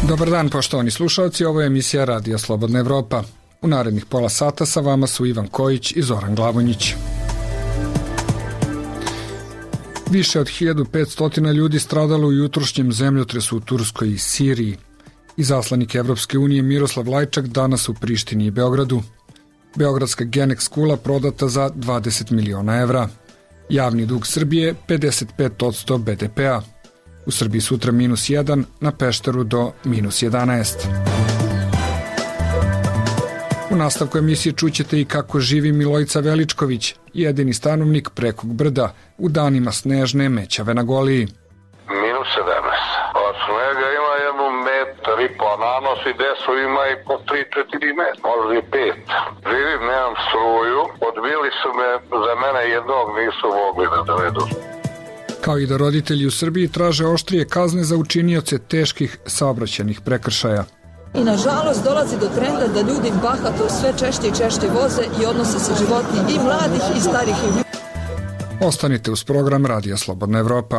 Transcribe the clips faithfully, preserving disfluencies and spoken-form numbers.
Dobar dan, poštovani slušalci, ovo je emisija Radija Slobodna Evropa. U narednih pola sata sa vama su Ivan Kojić i Zoran Glavonjić. Više od hiljadu petsto ljudi stradalo u jutrošnjem zemljotresu u Turskoj i Siriji. Izaslanik Evropske unije Miroslav Lajčak danas u Prištini i Beogradu. Beogradska Genex skula prodata za dvadeset miliona evra. Javni dug Srbije pedeset pet posto be de pe a. U Srbiji sutra minus jedan, na Pešteru do minus jedanaest. U nastavku emisije čućete i kako živi Milojica Veličković, jedini stanovnik Prekog brda, u danima snežne mećave na Goliji. Minus sedamnaest. Od snega ima jednu metar i po nanos i desu ima i po tri četiri metra, možda i pet. Živim, nemam struju, odbili su me, za mene jednog nisu mogli da dovedu. Kao i da roditelji u Srbiji traže oštrije kazne za učinioce teških saobraćajnih prekršaja. I nažalost dolazi do trenda da ljudi bahato sve češće i češće voze i odnose se životi i mladih i starih. Ostanite uz program Radija Slobodna Evropa.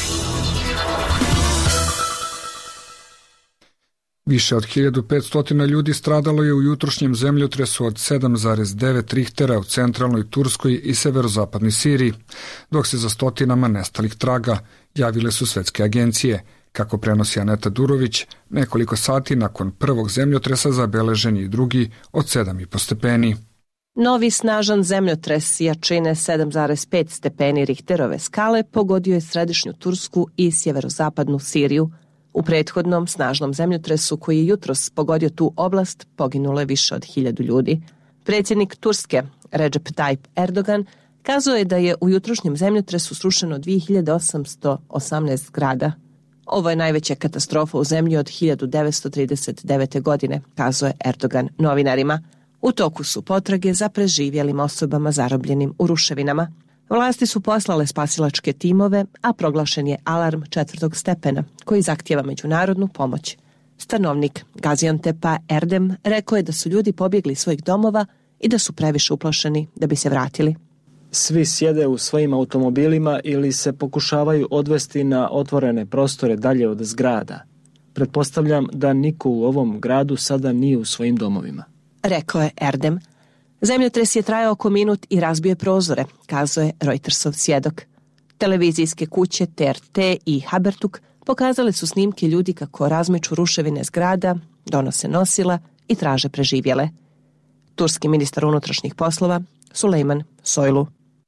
Više od hiljadu petsto ljudi stradalo je u jutrošnjem zemljotresu od sedam zarez devet Richtera u centralnoj Turskoj i severozapadnoj Siriji, dok se za stotinama nestalih traga, javile su svetske agencije. Kako prenosi Aneta Durović, nekoliko sati nakon prvog zemljotresa zabeležen je drugi od sedam i po stepeni. Novi snažan zemljotres jačine sedam zarez pet stepeni Richterove skale pogodio je središnju Tursku i sjeverozapadnu Siriju. U prethodnom snažnom zemljotresu koji je jutros pogodio tu oblast poginulo je više od hiljadu ljudi. Predsjednik Turske, Recep Tayyip Erdogan, kazao je da je u jutrošnjem zemljotresu srušeno dve hiljade osamsto osamnaest zgrada. Ovo je najveća katastrofa u zemlji od hiljadu devetsto trideset devete. godine, kazao je Erdogan novinarima. U toku su potrage za preživjelim osobama zarobljenim u ruševinama. Vlasti su poslale spasilačke timove, a proglašen je alarm četvrtog stepena, koji zahtijeva međunarodnu pomoć. Stanovnik Gaziantepa Erdem rekao je da su ljudi pobjegli iz svojih domova i da su previše uplašeni da bi se vratili. Svi sjede u svojim automobilima ili se pokušavaju odvesti na otvorene prostore dalje od zgrada. Pretpostavljam da niko u ovom gradu sada nije u svojim domovima, rekao je Erdem. Zemljotres je trajao oko minut i razbio je prozore, kazao je Reutersov svjedok. Televizijske kuće T R T i Haberturk pokazali su snimke ljudi kako razmeću ruševine zgrada, donose nosila i traže preživjele. Turski ministar unutrašnjih poslova Sulejman Soylu.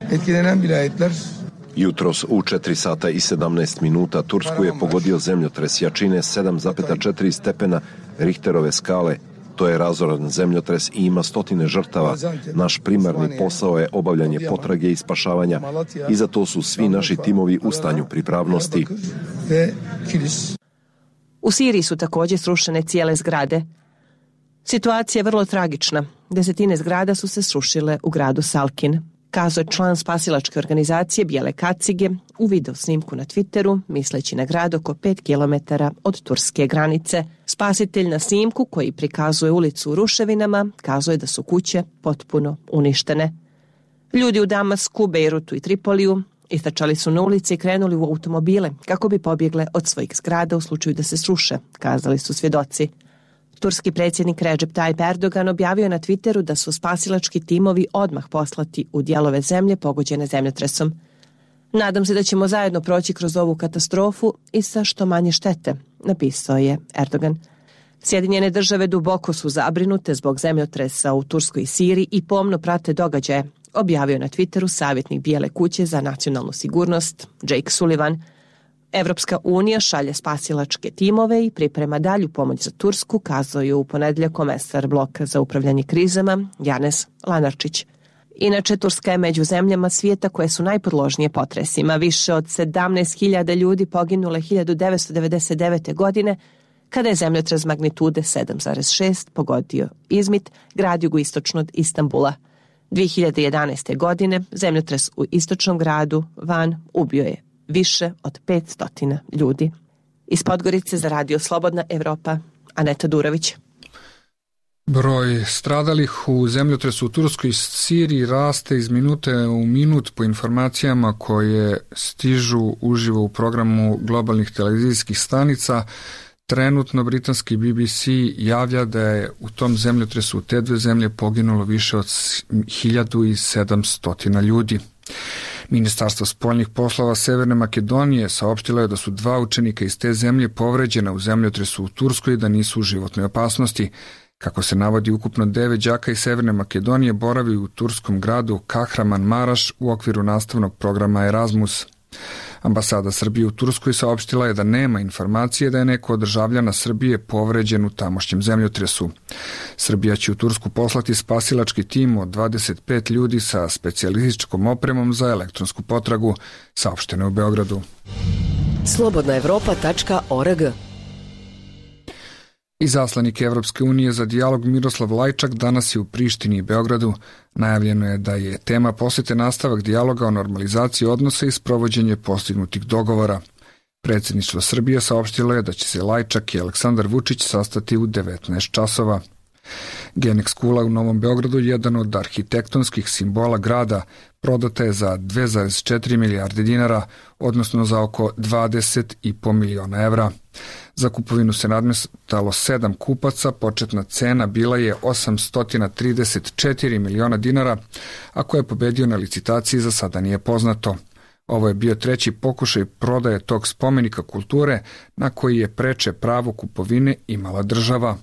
Jutros u četiri sata i sedamnaest minuta Tursku je pogodio zemljotres jačine sedam zarez četiri stepena Richterove skale. To je razoran zemljotres i ima stotine žrtava. Naš primarni posao je obavljanje potrage i spašavanja i za to su svi naši timovi u stanju pripravnosti. U Siriji su također srušene cijele zgrade. Situacija je vrlo tragična. Desetine zgrada su se srušile u gradu Salkin, kazao je član spasilačke organizacije Bijele kacige u video snimku na Twitteru, misleći na grad oko pet kilometara od turske granice. Spasitelj na snimku, koji prikazuje ulicu u ruševinama, kazuje da su kuće potpuno uništene. Ljudi u Damasku, Bejrutu i Tripoliju istrčali su na ulici i krenuli u automobile kako bi pobjegle od svojih zgrada u slučaju da se sruše, kazali su svjedoci. Turski predsjednik Recep Tayyip Erdogan objavio je na Twitteru da su spasilački timovi odmah poslati u dijelove zemlje pogođene zemljotresom. Nadam se da ćemo zajedno proći kroz ovu katastrofu i sa što manje štete, napisao je Erdogan. Sjedinjene države duboko su zabrinute zbog zemljotresa u Turskoj i Siriji i pomno prate događaje, objavio na Twitteru savjetnik Bijele kuće za nacionalnu sigurnost Jake Sullivan. Evropska unija šalje spasilačke timove i priprema dalju pomoć za Tursku, kazao je u ponedjeljak komesar bloka za upravljanje krizama Janez Lenarčić. Inače, Turska je među zemljama svijeta koje su najpodložnije potresima. Više od sedamnaest hiljada ljudi poginule hiljadu devetsto devedeset devete. godine, kada je zemljotres magnitude sedam zarez šest pogodio Izmit, grad jugoistočno od Istanbula. dvije hiljade jedanaeste. godine zemljotres u istočnom gradu Van ubio je više od petsto ljudi. Iz Podgorice za Radio Slobodna Evropa, Aneta Durović. Broj stradalih u zemljotresu u Turskoj i Siriji raste iz minute u minut po informacijama koje stižu uživo u programu globalnih televizijskih stanica. Trenutno britanski B B C javlja da je u tom zemljotresu u te dve zemlje poginulo više od hiljadu sedamsto ljudi. Ministarstvo spoljnih poslova Severne Makedonije saopštilo je da su dva učenika iz te zemlje povređena u zemljotresu u Turskoj i da nisu u životnoj opasnosti. Kako se navodi, ukupno devet đaka iz Severne Makedonije boravi u turskom gradu Kahramanmaraš u okviru nastavnog programa Erasmus. Ambasada Srbije u Turskoj saopštila je da nema informacije da je neko od državljana Srbije povređen u tamošnjem zemljotresu. Srbija će u Tursku poslati spasilački tim od dvadeset pet ljudi sa specijalističkom opremom za elektronsku potragu, saopšteno je u Beogradu. slobodna evropa tačka org. Izaslanik Evropske unije za dijalog Miroslav Lajčak danas je u Prištini i Beogradu. Najavljeno je da je tema posete nastavak dijaloga o normalizaciji odnosa i sprovođenje postignutih dogovora. Predsjedništvo Srbije saopštilo je da će se Lajčak i Aleksandar Vučić sastati u devetnaest časova. Genex kula u Novom Beogradu, jedan od arhitektonskih simbola grada, prodata je za dve zarez četiri milijarde dinara, odnosno za oko dvadeset i po miliona evra. Za kupovinu se nadmetalo sedam kupaca, početna cena bila je osamsto trideset četiri miliona dinara, a ko je pobedio na licitaciji za sada nije poznato. Ovo je bio treći pokušaj prodaje tog spomenika kulture na koji je preče pravo kupovine imala država.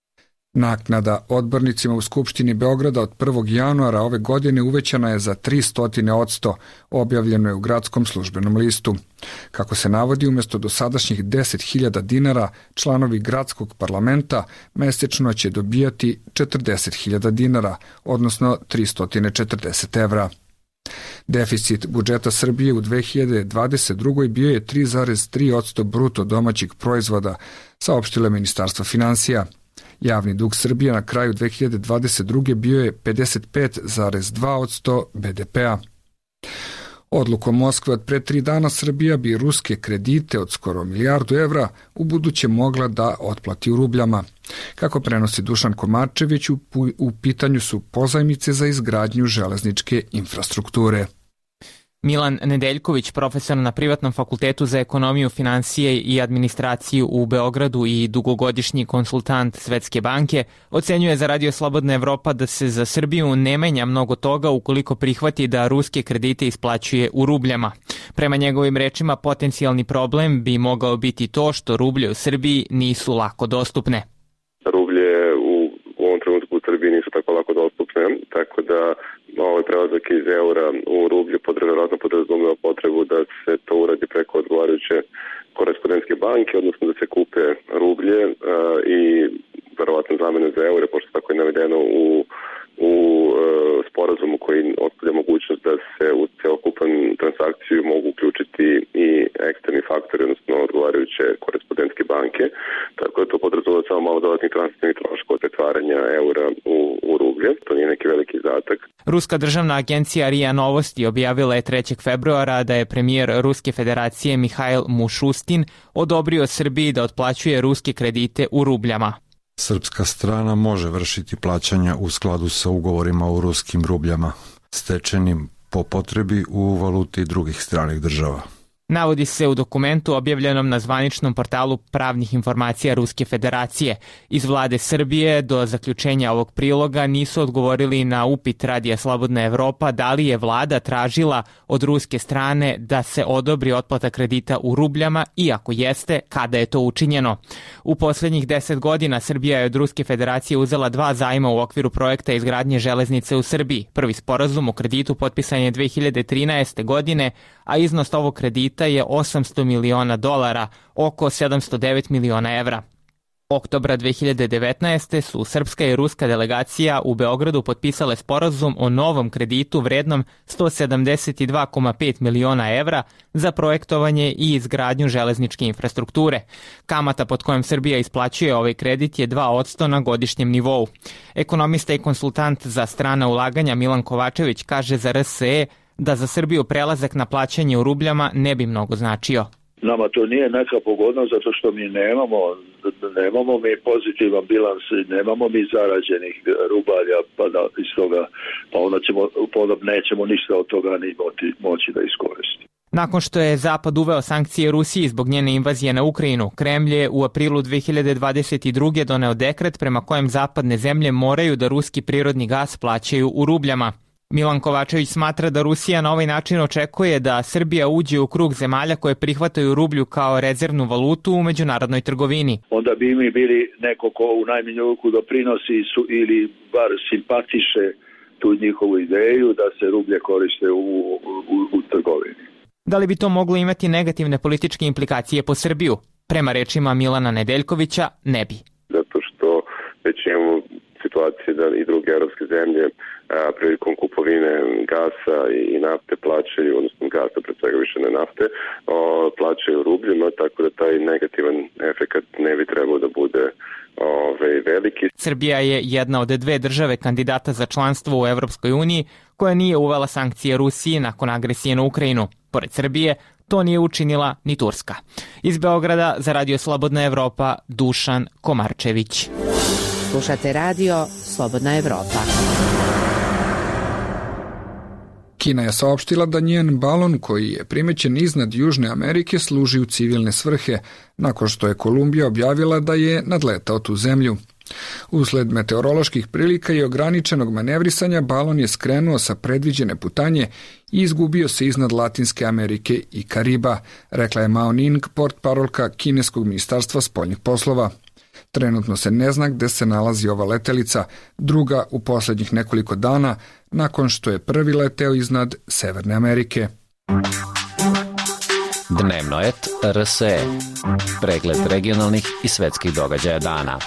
Naknada odbornicima u Skupštini Beograda od prvog januara ove godine uvećana je za tristo posto, objavljeno je u gradskom službenom listu. Kako se navodi, umjesto dosadašnjih deset hiljada dinara, članovi gradskog parlamenta mesečno će dobijati četrdeset hiljada dinara, odnosno tristo četrdeset evra. Deficit budžeta Srbije u dve hiljade dvadeset drugoj bio je tri zarez tri posto bruto domaćeg proizvoda, saopštilo je Ministarstvo finansija. Javni dug Srbije na kraju dve hiljade dvadeset druge bio je pedeset pet zarez dva posto be de pea. Odlukom Moskve od pre tri dana Srbija bi ruske kredite od skoro milijardu evra u buduće mogla da otplati u rubljama. Kako prenosi Dušan Komarčević, u, u pitanju su pozajmice za izgradnju železničke infrastrukture. Milan Nedeljković, profesor na Privatnom fakultetu za ekonomiju, finansije i administraciju u Beogradu i dugogodišnji konsultant Svetske banke, ocenjuje za Radio Slobodna Evropa da se za Srbiju ne menja mnogo toga ukoliko prihvati da ruske kredite isplaćuje u rubljama. Prema njegovim rečima, potencijalni problem bi mogao biti to što rublje u Srbiji nisu lako dostupne. Rublje u, u ovom trenutku u Srbiji nisu tako lako dostupne, tako da ovaj prelazak iz eura u rublje verovatno podrazumeva potrebu da se to uradi preko odgovarajuće korespondentske banke, odnosno da se kupe rublje a, i verovatno zamene za eure, pošto tako je navedeno u, u a, sporazumu koji ostavlja mogućnost da se u celokupan transakciju mogu uključiti i eksterni faktori, odnosno odgovarajuće korespondentske banke. Tako da to podrazumeva samo malo dodatnih transfernih troškova od pretvaranja eura u, u rublje. To nije neki veliki izdatak. Ruska državna agencija R I A Novosti objavila je trećeg februara da je premijer Ruske federacije Mihail Mušustin odobrio Srbiji da otplaćuje ruske kredite u rubljama. Srpska strana može vršiti plaćanja u skladu sa ugovorima u ruskim rubljama, stečenim po potrebi u valuti drugih stranih država. Navodi se u dokumentu objavljenom na zvaničnom portalu pravnih informacija Ruske federacije. Iz vlade Srbije do zaključenja ovog priloga nisu odgovorili na upit Radija Slobodna Evropa da li je vlada tražila od ruske strane da se odobri otplata kredita u rubljama i ako jeste, kada je to učinjeno. U posljednjih deset godina Srbija je od Ruske federacije uzela dva zajma u okviru projekta izgradnje železnice u Srbiji. Prvi sporazum o kreditu potpisan je dve hiljade trinaeste. godine, a iznos ovog kredita je osamsto miliona dolara, oko sedamsto devet miliona evra. Oktobra dve hiljade devetnaeste. su srpska i ruska delegacija u Beogradu potpisale sporazum o novom kreditu vrednom sto sedamdeset dva zarez pet miliona evra za projektovanje i izgradnju železničke infrastrukture. Kamata pod kojom Srbija isplaćuje ovaj kredit je dva posto na godišnjem nivou. Ekonomista i konsultant za strana ulaganja Milan Kovačević kaže za R S E da za Srbiju prelazak na plaćanje u rubljama ne bi mnogo značio. Nama to nije neka pogodnost zato što mi nemamo, nemamo mi pozitivan bilans, nemamo mi zarađenih rubalja, pa da iz toga, pa onda, ćemo, pa onda nećemo ništa od toga ni moći, moći da iskoristimo. Nakon što je Zapad uveo sankcije Rusiji zbog njene invazije na Ukrajinu, Kremlj je u aprilu dve hiljade dvadeset druge. doneo dekret prema kojem zapadne zemlje moraju da ruski prirodni gas plaćaju u rubljama. Milan Kovačević smatra da Rusija na ovaj način očekuje da Srbija uđe u krug zemalja koje prihvataju rublju kao rezervnu valutu u međunarodnoj trgovini. Onda bi mi bili neko ko u najmanju ruku doprinosi su, ili bar simpatiše tu njihovu ideju da se rublje koriste u, u, u trgovini. Da li bi to moglo imati negativne političke implikacije po Srbiju? Prema rečima Milana Nedeljkovića, ne bi. Zato što već imamo situacije da i druge evropske zemlje a, prilikom kupovine gasa i nafte plaćaju, odnosno gasa pred svega više ne nafte, o, plaćaju rubljima, tako da taj negativan efekt ne bi trebao da bude ove, veliki. Srbija je jedna od dve države kandidata za članstvo u Evropskoj uniji koja nije uvela sankcije Rusiji nakon agresije na Ukrajinu. Pored Srbije, to nije učinila ni Turska. Iz Beograda za Radio Slobodna Evropa, Dušan Komarčević. Slušate radio Slobodna Evropa. Kina je saopštila da njen balon koji je primećen iznad Južne Amerike služi u civilne svrhe, nakon što je Kolumbija objavila da je nadletao tu zemlju. Usled meteoroloških prilika i ograničenog manevrisanja balon je skrenuo sa predviđene putanje i izgubio se iznad Latinske Amerike i Kariba, rekla je Mao Ning, portparolka kineskog ministarstva spoljnih poslova. Trenutno se ne zna gde se nalazi ova letelica, druga u poslednjih nekoliko dana, nakon što je prvi leteo iznad Severne Amerike. Dnevnoet R S E. Pregled regionalnih i svetskih događaja dana.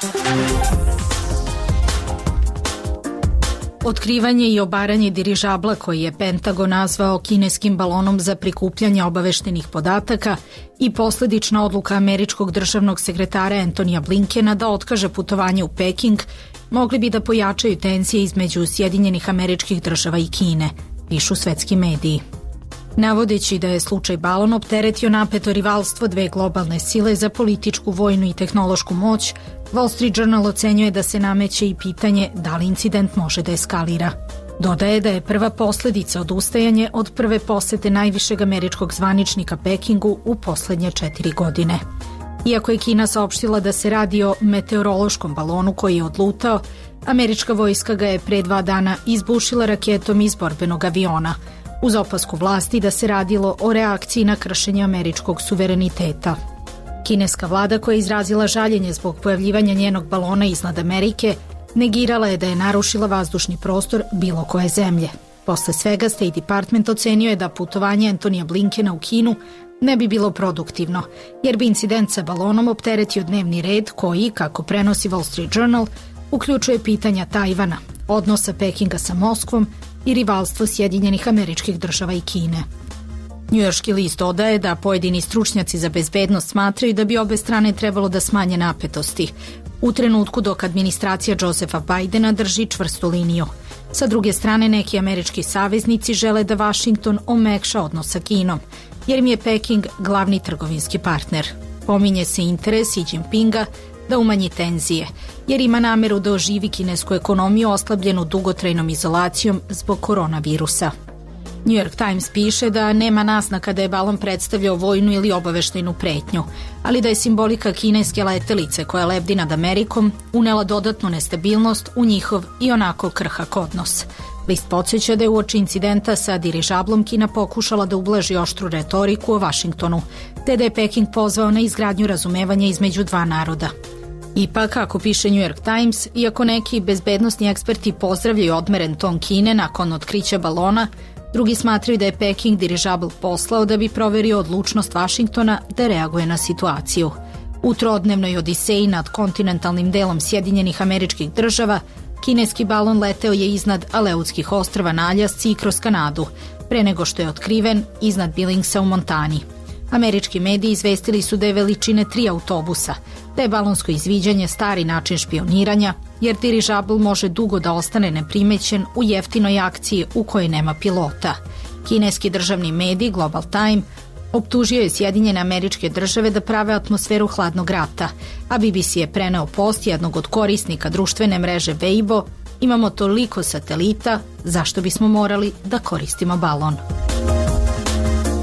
Otkrivanje i obaranje dirižabla koji je Pentagon nazvao kineskim balonom za prikupljanje obaveštenih podataka i posledična odluka američkog državnog sekretara Antonija Blinkena da otkaže putovanje u Peking mogli bi da pojačaju tenzije između Sjedinjenih Američkih Država i Kine, pišu svetski mediji. Navodeći da je slučaj balon opteretio napeto rivalstvo dve globalne sile za političku, vojnu i tehnološku moć, Wall Street Journal ocenjuje da se nameće i pitanje da li incident može da eskalira. Dodaje da je prva posledica odustajanje od prve posete najvišeg američkog zvaničnika Pekingu u poslednje četiri godine. Iako je Kina saopštila da se radi o meteorološkom balonu koji je odlutao, američka vojska ga je pre dva dana izbušila raketom iz borbenog aviona, uz opasku vlasti da se radilo o reakciji na kršenje američkog suvereniteta. Kineska vlada koja je izrazila žaljenje zbog pojavljivanja njenog balona iznad Amerike, negirala je da je narušila vazdušni prostor bilo koje zemlje. Posle svega State Department ocenio je da putovanje Antonija Blinkena u Kinu ne bi bilo produktivno, jer bi incident sa balonom opteretio dnevni red koji, kako prenosi Wall Street Journal, uključuje pitanja Tajvana, odnosa Pekinga sa Moskvom i rivalstvo Sjedinjenih Američkih Država i Kine. Njujorški list dodaje da pojedini stručnjaci za bezbednost smatraju da bi obe strane trebalo da smanje napetosti, u trenutku dok administracija Josefa Bajdena drži čvrstu liniju. Sa druge strane, neki američki saveznici žele da Vašington omekša odnos sa Kinom, jer im je Peking glavni trgovinski partner. Pominje se interes Xi Jinpinga da umanji tenzije, jer ima nameru da oživi kinesku ekonomiju oslabljenu dugotrajnom izolacijom zbog koronavirusa. New York Times piše da nema naznaka da je balon predstavljao vojnu ili obaveštajnu pretnju, ali da je simbolika kineske letelice koja lebdi nad Amerikom unela dodatnu nestabilnost u njihov i onako krhak odnos. List podsjeća da je uoči incidenta sa dirižablom Kina pokušala da ublaži oštru retoriku o Vašingtonu, te da je Peking pozvao na izgradnju razumevanja između dva naroda. Ipak, kako piše New York Times, iako neki bezbednosni eksperti pozdravljaju odmeren ton Kine nakon otkrića balona, drugi smatraju da je Peking dirižabl poslao da bi proverio odlučnost Vašingtona da reaguje na situaciju. U trodnevnoj odiseji nad kontinentalnim delom Sjedinjenih Američkih Država, kineski balon leteo je iznad Aleutskih ostrva na Aljasci i kroz Kanadu, pre nego što je otkriven iznad Billingsa u Montani. Američki mediji izvestili su da je veličine tri autobusa, da je balonsko izviđanje stari način špioniranja, jer dirižabl može dugo da ostane neprimećen u jeftinoj akciji u kojoj nema pilota. Kineski državni medij Global Time optužio je Sjedinjene Američke Države da prave atmosferu hladnog rata, a B B C je preneo post jednog od korisnika društvene mreže Weibo: imamo toliko satelita, zašto bismo morali da koristimo balon?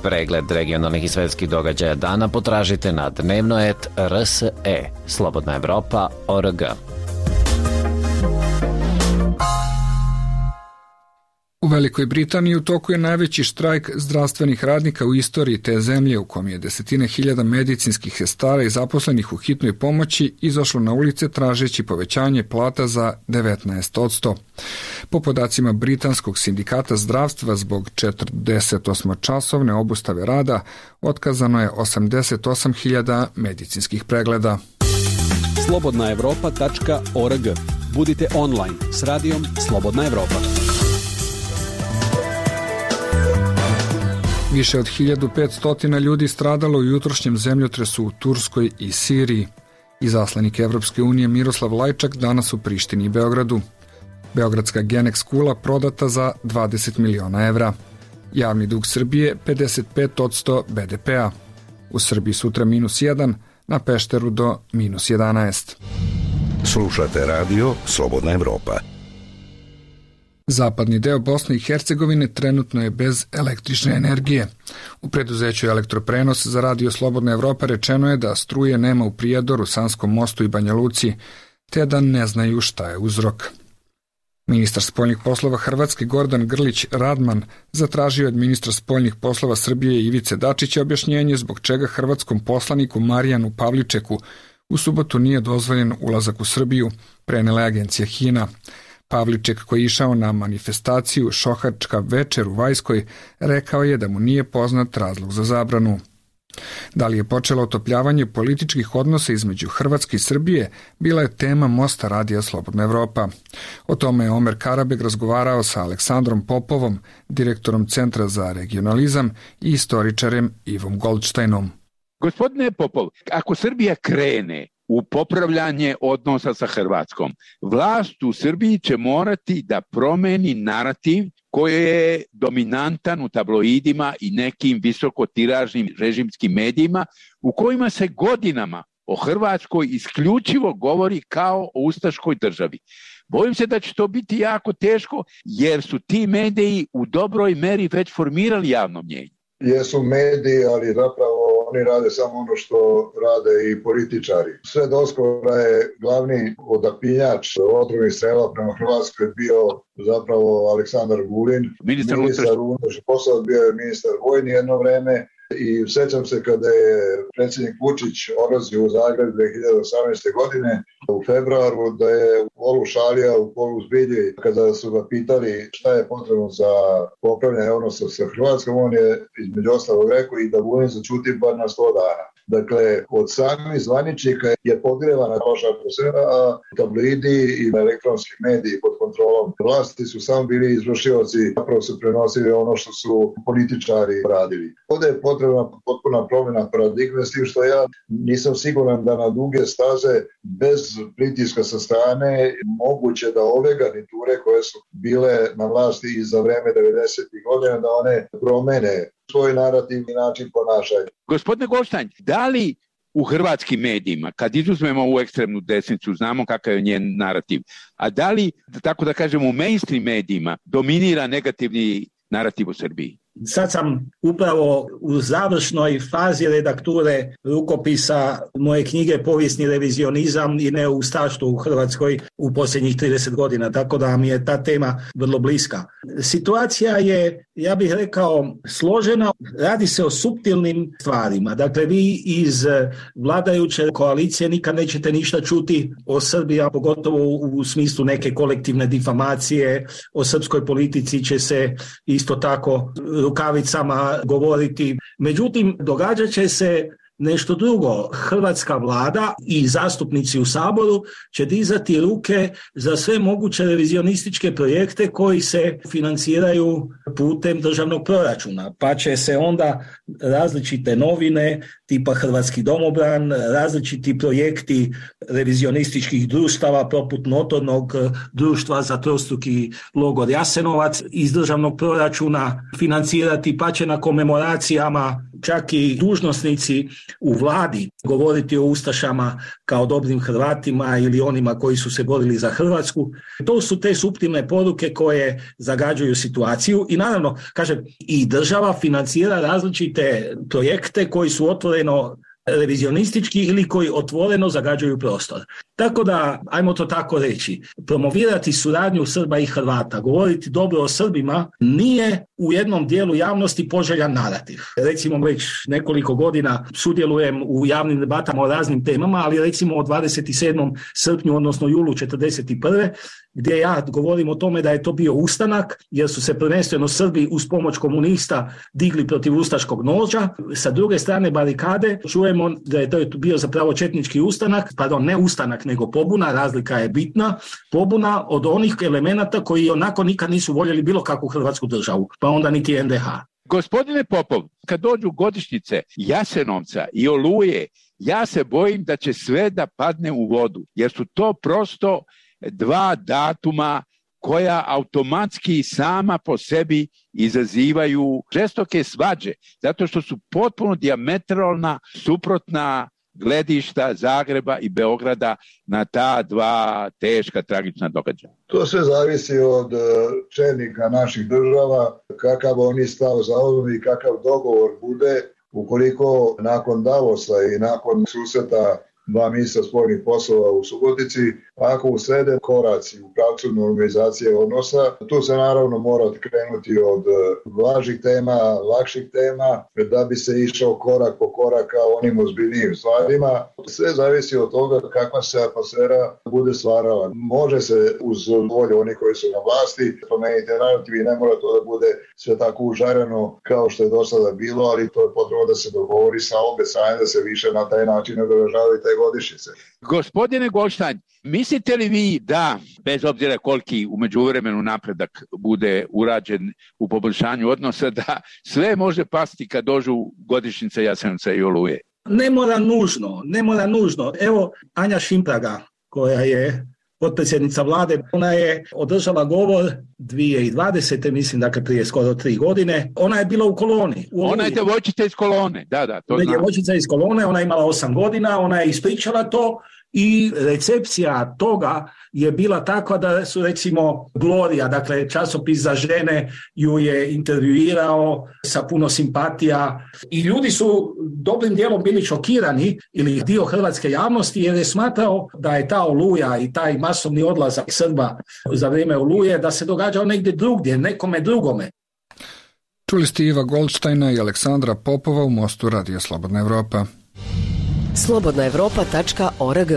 Pregled regionalnih i svetskih događaja dana potražite na dnevnoet R S E, Slobodna Evropa, O R G. U Velikoj Britaniji u toku je najveći štrajk zdravstvenih radnika u istoriji te zemlje, u kom je desetine hiljada medicinskih sestara i zaposlenih u hitnoj pomoći izašlo na ulice tražeći povećanje plata za devetnaest posto. Po podacima Britanskog sindikata zdravstva, zbog četrdeset osmočasovne obustave rada otkazano je osamdeset osam hiljada medicinskih pregleda. slobodna evropa tačka O R G. Budite online s radijom Slobodna Evropa. Više od hiljadu petsto ljudi stradalo u jutrošnjem zemljotresu u Turskoj i Siriji. Izaslanik Evropske unije Miroslav Lajčak danas u Prištini i Beogradu. Beogradska Genex kula prodata za dvadeset miliona evra. Javni dug Srbije pedeset pet posto B D P-a. U Srbiji sutra minus jedan, na Pešteru do minus jedanaest. Slušate radio Slobodna Evropa. Zapadni deo Bosne i Hercegovine trenutno je bez električne energije. U preduzeću Elektroprenos za radio Slobodna Evropa rečeno je da struje nema u Prijedoru, Sanskom mostu i Banja Luci, te da ne znaju šta je uzrok. Ministar spoljnih poslova Hrvatske Gordan Grlić Radman zatražio od ministra spoljnih poslova Srbije Ivice Dačića objašnjenje zbog čega hrvatskom poslaniku Marijanu Pavličeku u subotu nije dozvoljen ulazak u Srbiju, prenela je agencija HINA. Pavliček, koji je išao na manifestaciju Šohačka večer u Vajskoj, rekao je da mu nije poznat razlog za zabranu. Da li je počelo otopljavanje političkih odnosa između Hrvatske i Srbije, bila je tema Mosta radija Slobodna Evropa. O tome je Omer Karabeg razgovarao sa Aleksandrom Popovom, direktorom Centra za regionalizam i istoričarem Ivom Goldsteinom. Gospodine Popov, ako Srbija krene u popravljanje odnosa sa Hrvatskom, vlast u Srbiji će morati da promeni narativ koji je dominantan u tabloidima i nekim visokotiražnim režimskim medijima u kojima se godinama o Hrvatskoj isključivo govori kao o ustaškoj državi. Bojim se da će to biti jako teško jer su ti mediji u dobroj meri već formirali javno mnjenje. Jesu mediji, ali zapravo oni rade samo ono što rade i političari. Sve doskora je glavni odapinjač otrovnih strela prema Hrvatskoj bio zapravo Aleksandar Vulin. Ministar unutrašnjih poslova bio je ministar vojni jedno vreme i sjećam se kada je predsjednik Vučić odlazio u Zagreb dve hiljade osamnaeste. godine u februaru, da je u polu šalija, u polu zbilji, kada su ga pitali šta je potrebno za popravljanje odnosa sa Hrvatskom, on je između ostalog rekao i da Vulin začuti bar na sto dana. Dakle, od samih zvaničnika je podgrevana loša atmosfera, a tabloidi i elektronski mediji pod kontrolom vlasti su samo bili izvršioci, zapravo su prenosili ono što su političari radili. Ovdje je potrebna potpuna promjena paradigme, s tim što ja nisam siguran da na duge staze bez pritiska sa strane moguće da ove garniture koje su bile na vlasti i za vreme devedesetih godina da one promene svoj narativ i način ponašanja. Gospodine Goldstein, da li u hrvatskim medijima, kad izuzmemo ovu ekstremnu desnicu, znamo kakav je njen narativ, a da li, tako da kažemo, u mainstream medijima dominira negativni narativ u Srbiji? Sad sam upravo u završnoj fazi redakture rukopisa moje knjige Povijesni revizionizam i neustaštvo u Hrvatskoj u posljednjih trideset godina, tako da mi je ta tema vrlo bliska. Situacija je, ja bih rekao, složena, radi se o suptilnim stvarima. Dakle, vi iz vladajuće koalicije nikad nećete ništa čuti o Srbiji, a pogotovo u smislu neke kolektivne difamacije. O srpskoj politici će se isto tako rukavicama govoriti. Međutim, događat će se nešto drugo. Hrvatska vlada i zastupnici u Saboru će dizati ruke za sve moguće revizionističke projekte koji se financiraju putem državnog proračuna. Pa će se onda različite novine tipa Hrvatski domobran, različiti projekti revizionističkih društava poput notornog društva za trostruki logor Jasenovac iz državnog proračuna financirati, pa će na komemoracijama čak i dužnosnici u vladi govoriti o ustašama kao dobrim Hrvatima ili onima koji su se borili za Hrvatsku. To su te suptilne poruke koje zagađuju situaciju i naravno, kažem, i država financira različite projekte koji su otvoreno revizionistički ili koji otvoreno zagađuju prostor. Tako da, ajmo to tako reći, promovirati suradnju Srba i Hrvata, govoriti dobro o Srbima nije u jednom dijelu javnosti poželjan narativ. Recimo već nekoliko godina sudjelujem u javnim debatama o raznim temama, ali recimo o dvadeset sedmom srpnju, odnosno julu četrdeset prve gdje ja govorim o tome da je to bio ustanak, jer su se prvenstveno Srbi uz pomoć komunista digli protiv ustaškog noža. Sa druge strane barikade čujemo da je to bio zapravo četnički ustanak, pardon, ne ustanak, nego pobuna, razlika je bitna, pobuna od onih elemenata koji onako nikad nisu voljeli bilo kakvu hrvatsku državu, pa onda niti en de ha. Gospodine Popov, kad dođu godišnjice Jasenovca i Oluje, ja se bojim da će sve da padne u vodu, jer su to prosto dva datuma koja automatski sama po sebi izazivaju žestoke svađe, zato što su potpuno dijametralna, suprotna gledišta Zagreba i Beograda na ta dva teška, tragična događaja. To sve zavisi od čelnika naših država, kakav oni stav zauzmu i kakav dogovor bude, ukoliko nakon Davosa i nakon susreta dva ministra spoljnih poslova u Subotici, ako uslede koraci u pravcu normalizacije odnosa, tu se naravno mora krenuti od važnih tema, lakših tema, da bi se išao korak po korak ka onim ozbiljnijim stvarima. Sve zavisi od toga kakva se atmosfera bude stvarala. Može se uz volju onih koji su na vlasti promeniti narativ i ne mora to da bude sve tako užareno kao što je do sada bilo, ali to je potrebno da se dogovori sa obe strane da se više na taj način ne doražavaju te godišnjice. Gospodine Goldstein, mislite li vi da, bez obzira koliki u međuvremenu napredak bude urađen u poboljšanju odnosa, da sve može pasti kad dođu godišnjice Jasenovca i Oluje? Ne mora nužno, ne mora nužno. Evo Anja Šimpraga, koja je potpredsjednica vlade, ona je održala govor dvije tisuće dvadesete. mislim, dakle prije skoro tri godine. Ona je bila u koloni. U ona je djevojčica iz kolone, da, da, to znam. Djevojčica iz kolone, ona je imala osam godina, ona je ispričala to i recepcija toga je bila takva da su recimo Gloria, dakle časopis za žene, ju je intervjuirao sa puno simpatija i ljudi su dobrim dijelom bili šokirani ili dio hrvatske javnosti jer je smatrao da je ta Oluja i taj masovni odlazak Srba za vrijeme Oluje da se događao negdje drugdje, nekome drugome. Čuli ste Iva Goldsteina i Aleksandra Popova u Mostu Radio Slobodna Evropa. slobodna evropa tačka org.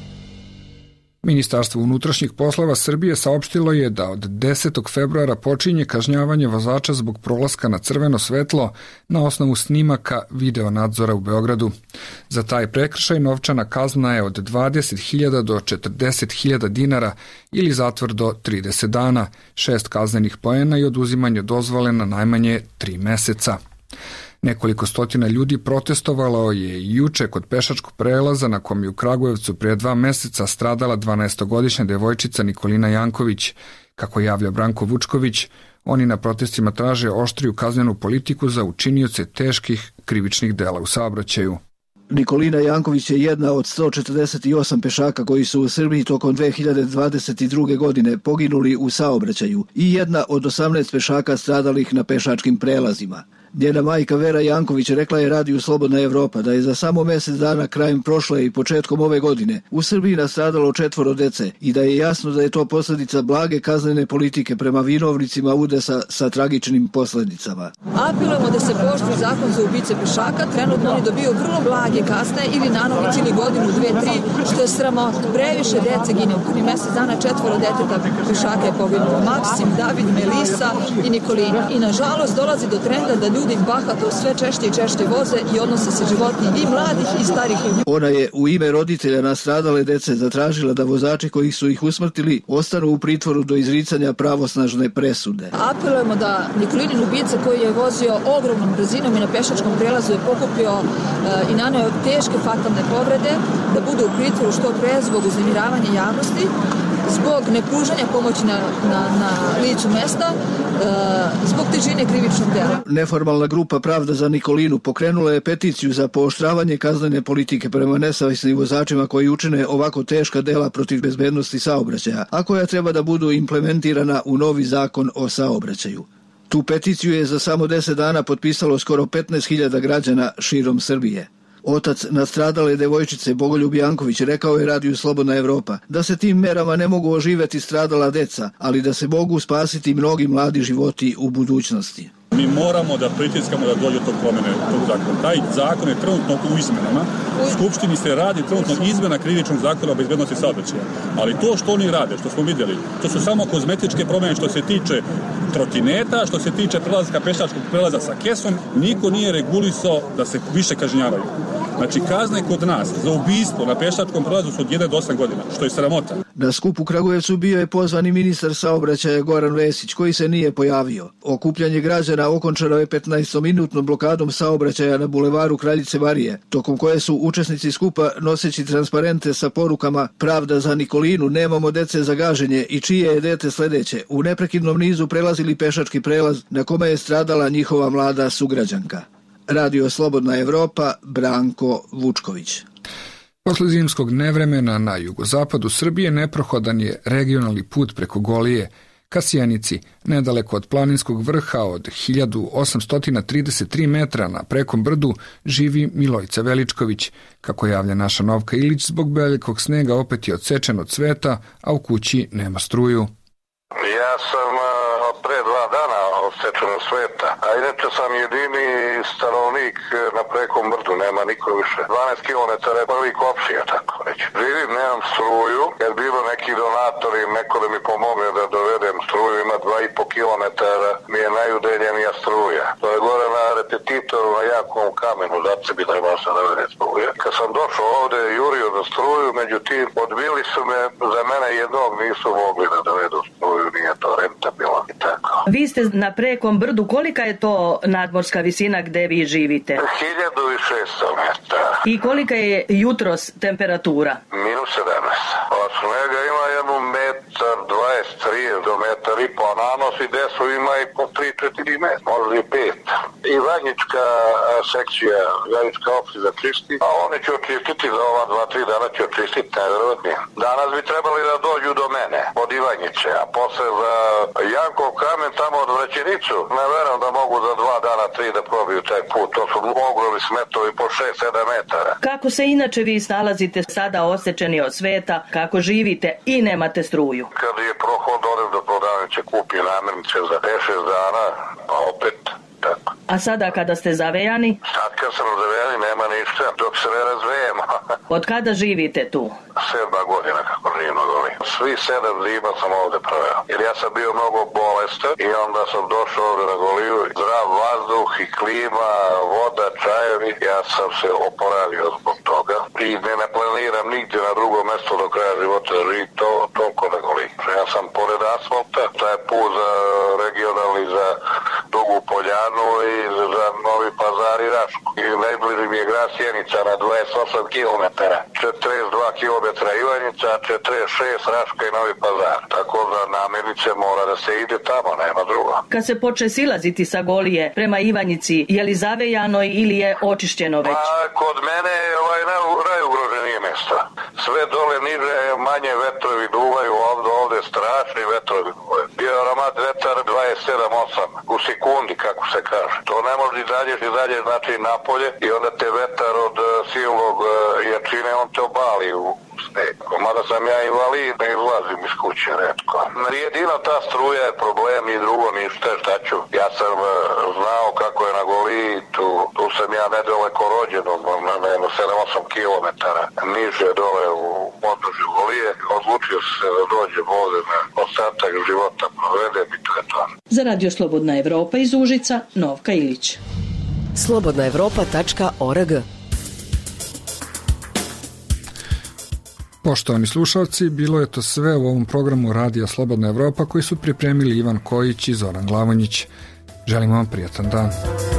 Ministarstvo unutrašnjih poslova Srbije saopštilo je da od desetog februara počinje kažnjavanje vozača zbog prolaska na crveno svetlo na osnovu snimaka video nadzora u Beogradu. Za taj prekršaj novčana kazna je od dvadeset hiljada do četrdeset hiljada dinara ili zatvor do trideset dana, šest kaznenih poena i oduzimanje dozvole na najmanje tri meseca. Nekoliko stotina ljudi protestovalo je i juče kod pešačkog prelaza na kom je u Kragujevcu prije dva meseca stradala dvanaestogodišnja devojčica Nikolina Janković. Kako javlja Branko Vučković, oni na protestima traže oštriju kaznenu politiku za učinioce teških krivičnih dela u saobraćaju. Nikolina Janković je jedna od sto četrdeset osam pešaka koji su u Srbiji tokom dve hiljade dvadeset druge. godine poginuli u saobraćaju i jedna od osamnaest pešaka stradalih na pešačkim prelazima. Njena majka Vera Janković rekla je radiju Slobodna Evropa da je za samo mjesec dana krajem prošle i početkom ove godine u Srbiji nastradalo četvoro dece i da je jasno da je to posljedica blage kaznene politike prema vinovnicima udesa sa tragičnim posljedicama. Apelujemo da se poštuje zakon za ubice pešaka, trenutno oni dobiju vrlo blage kazne ili nanović ili godinu, dve, tri, što je sramotno. Previše dece gine, u prvi mjesec dana četvoro deteta pešaka je poginulo. Maksim, David, Melisa i Nikolina. I nažalost dolazi do trenda da ljudi bahato sve češće i češće voze i odnose se životinje i mladih i starih ljudi. Ona je u ime roditelja nastradale dece zatražila da vozači koji su ih usmrtili ostanu u pritvoru do izricanja pravosnažne presude. Apelujemo da Nikolinin ubica koji je vozio ogromnom brzinom i na pešačkom prelazu je pokupio uh, i naneo teške fatalne povrede, da bude u pritvoru što pre zbog uznemiravanja javnosti, zbog nepružanja pomoći na, na, na licu mesta zbog težine krivičnog dela. Neformalna grupa Pravda za Nikolinu pokrenula je peticiju za pooštravanje kaznene politike prema nesavesnim vozačima koji učine ovako teška dela protiv bezbednosti saobraćaja, a koja treba da budu implementirana u novi zakon o saobraćaju. Tu peticiju je za samo deset dana potpisalo skoro petnaest hiljada građana širom Srbije. Otac nastradale devojčice Bogoljub Janković rekao je Radiju Slobodna Evropa da se tim merama ne mogu oživeti stradala deca, ali da se mogu spasiti mnogi mladi životi u budućnosti. Mi moramo da pritiskamo da dođe do promene tog zakona. Taj zakon je trenutno u izmenama. U Skupštini se radi trenutno izmena krivičnog zakona o bezbednosti saobraćaja. Ali to što oni rade, što smo vidjeli, to su samo kozmetičke promjene što se tiče trotineta, što se tiče prelaska pešačkog prelaza sa kesom. Niko nije regulisao da se više kažnjavaju. Znači, kazne kod nas za ubistvo na pešačkom prelazu su od jedne do osam godina, što je sramota. Na skup u Kragujevcu bio je pozvani ministar saobraćaja Goran Vesić, koji se nije pojavio. Okupljanje građana okončano je petnaestominutnom blokadom saobraćaja na bulevaru Kraljice Marije, tokom koje su učesnici skupa noseći transparente sa porukama Pravda za Nikolinu, nemamo dece za gaženje i čije je dete sledeće, u neprekidnom nizu prelazili pešački prelaz na kome je stradala njihova mlada sugrađanka. Radio Slobodna Evropa, Branko Vučković. Posle zimskog nevremena na jugozapadu Srbije neprohodan je regionalni put preko Golije ka Sjenici, nedaleko od planinskog vrha od hiljadu osamsto trideset tri metra na prekom brdu živi Milojca Veličković. Kako javlja naša Novka Ilić, zbog velikog snega opet je odsečen od sveta, a u kući nema struju. Ja sam pre dva dana odsečen od sveta, a inače sam jedini stanovnik na prekom brdu, nema niko više. dvanaest kilometara je prvi kopšija, tako reći. Živim, nemam struju, jer bilo neki donatori, neko da mi pomogne da dovedem struju, ima dva i po kilometara, mi je najudaljenija struja. To je gore na repetitoru, na jakom kamenu, zato bi trebao sam dovedem struje. Kad sam došao ovde, jurio za struju, međutim, odbili su me, za mene jednog nisu mogli da dovedu struju, nije to rentabilno i tako. Vi ste na prekom brdu, kolika je to nadmorska visina gde vi živite? hiljadu šessto metara. I kolika je jutros temperatura? Minus sedamnaest. Od snega ima jednu metar dvadeset tri do metar i po, nanos i desu ima i po tri četiri metra, možda i pet. I Vanjička sekcija, Vanjička opština čisti, a oni će očistiti za ova dva tri dana, će očistiti najverovatnije. Danas bi trebali da dođu do mene, od Ivanjiće, a posle za Jankov kamen tamo od Vrećenicu, ne verujem da mogu za dva dana, tri da probiju taj put, to su ogromni smetovi po šest sedam metara. Kako se inače vi snalazite sada osečeni od sveta, kako živite i nemate struju? Kad je prohod, odem do prodavnice, kupi namirnice za šest dana, pa opet tako. A sada kada ste zavejani? Sad kad sam zavejani nema ništa, dok se ne razvejemo. Od kada živite tu? Sedma godina kako živim na Goli. Svi sedam zima sam ovde proveo. Jer ja sam bio mnogo bolestan i onda sam došao ovde na Goliju. Zdrav vazduh i klima, voda, čajevi. Ja sam se oporavio zbog toga. I ne, ne planiram nigdje na drugo mesto do kraja života da živim to, toliko na Goliji. Ja sam pored asfalta, taj put za regionalni za Dugu Poljanu i za Novi Pazar i Rašku. I najbliži mi je grad Sjenica na dvadeset osam kilometara. četrdeset dva kilometra Ivanjica, četrdeset šest Raška i Novi Pazar. Tako da namirnice mora da se ide tamo, nema drugo. Kad se počne silaziti sa Golije prema Ivanjici, je li zavejano ili je očišćeno već? Pa kod mene je ovaj najugroženije mjesto. Sve dole niže manje vetrovi duvaju, ovde, ovde strašni vetrovi duvaju. Bio aromat vetar dvadeset sedam osam u sekundi, kako se kaže. To ne može i dalje i dalje, znači napolje i onda te vetar od silnog jačine, on te obali u sneg. Mada sam ja invalid, ne izlazim iz kuće retko. Jedino ta struja je problem i drugo ništa, šta ću. Ja sam znao kako je na Goliji, tu, tu sam ja nedaleko rođen, na jedno sedam osam kilometara niže dole u podnožju Golije. Odlučio se da dođem ovde na ostatak života, provedem i to je to. Za Radio Slobodna Evropa iz Užica, Novka Ilić. slobodna evropa tačka org. Poštovani slušalci, bilo je to sve u ovom programu Radija Slobodna Evropa koji su pripremili Ivan Kojić i Zoran Glavonjić. Želim vam prijatan dan.